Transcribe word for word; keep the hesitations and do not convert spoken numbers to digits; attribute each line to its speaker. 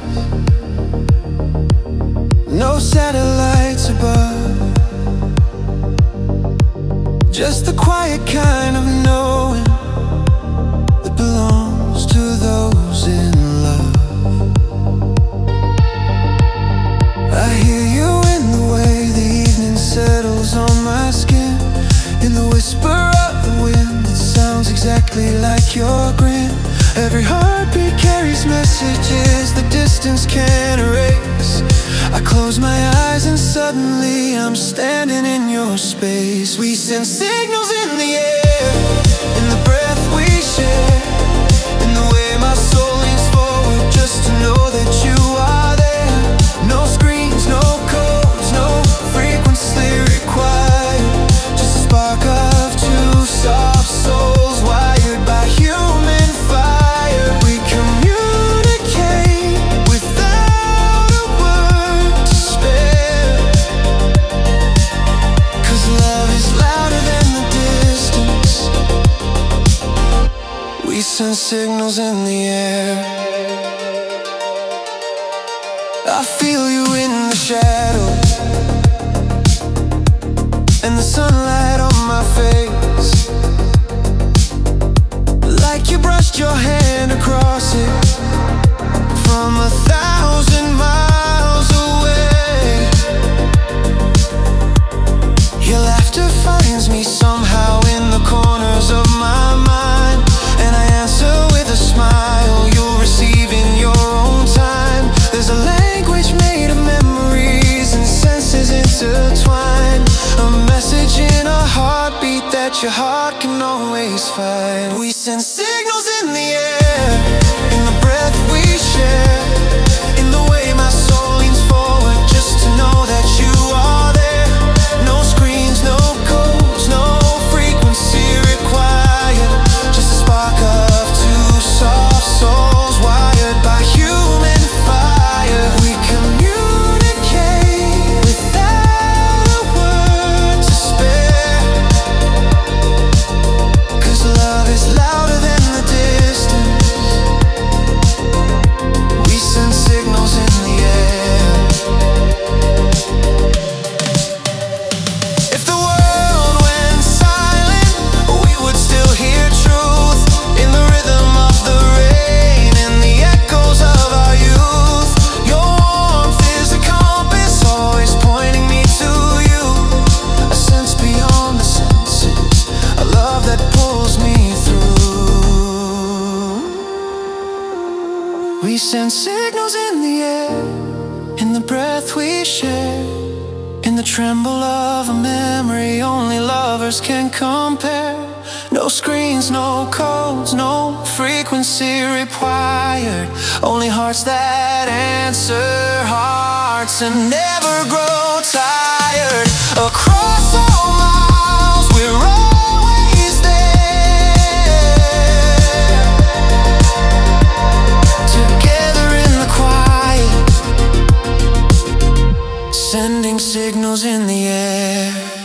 Speaker 1: No satellites above, just the quiet kind of knowing that belongs to those in love. I hear you in the way the evening settles on my skin, in the whisper of the wind that sounds exactly like your grin. Every heartbeat carries messages the distance can't erase. I close my eyes and suddenly I'm standing in your space. We send signals in the air, in the breath we share, in the way my soul leans forward just to know that you are there. No screens, no codes, no frequency required, just a spark of two soft souls wired by human fire. We communicate without a word to spare, 'cause love is louder than the distance. We send signals in the air. I feel you in the shadows and the sunlight on my face, like you brushed your hand across it from a thousand miles away. Your laughter finds me somehow in the corners of my mind, and I answer with a smile you'll receive in your own time. There's a language made of memories and senses intertwined, a message in a heartbeat that your heart can always find. We send signals in the air, in the breath we share, in the way my soul leans forward just to know that you are there. No screens, no codes, no frequency required, just a spark of two soft souls wired by human fire. We communicate without a word to spare, 'cause love is louder than the distance. We send signals in the air. If the world went silent, we would still hear truth in the rhythm of the rain and the echoes of our youth. Your warmth is a compass, always pointing me to you. A sense beyond the senses, a love that pulls me through. We send signals in the air, in the breath we share, in the tremble of a memory only lovers can compare. No screens, no codes, no frequency required, only hearts that answer hearts and never grow tired. Across all miles we're always there, together in the quiet, sending signals in the air.